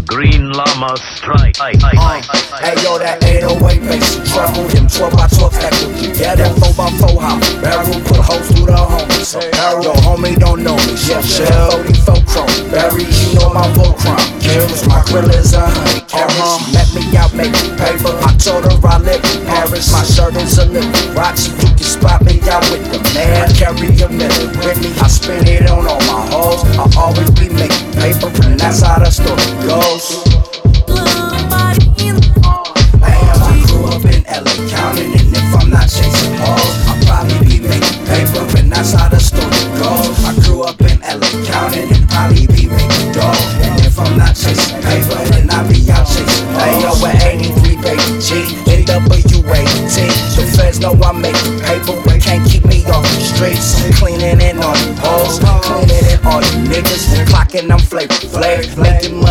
Green Llama Strike. Hey yo, that 808 bass, treble, them 12 by 12 echo. Yeah, that 4 by 4 hop, barrel, put hoes through the homies. So yo, homie don't know me, shell, 44 chrome, Barry, you know my Voltron. Kills, my grill is a honey carrots. She met me out making paper, I told her I live in Paris. My shirt is a little Roxy, you can spot me out with the man. Carry a minute with me, I spin it on all my hoes. I always be making paper, and that's how the story goes. Counting, and if I'm not chasing hoes, I'll probably be making paper, and that's how the story goes. I grew up in LA counting, and probably be making dough, and if I'm not chasing paper, then I'll be out chasing hoes. Hey yo, at 83 baby G, NWAT, the feds know I'm making paper, but can't keep me off the streets. I'm cleaning in all you hoes, cleaning in all you niggas, clocking I'm flavor, making money.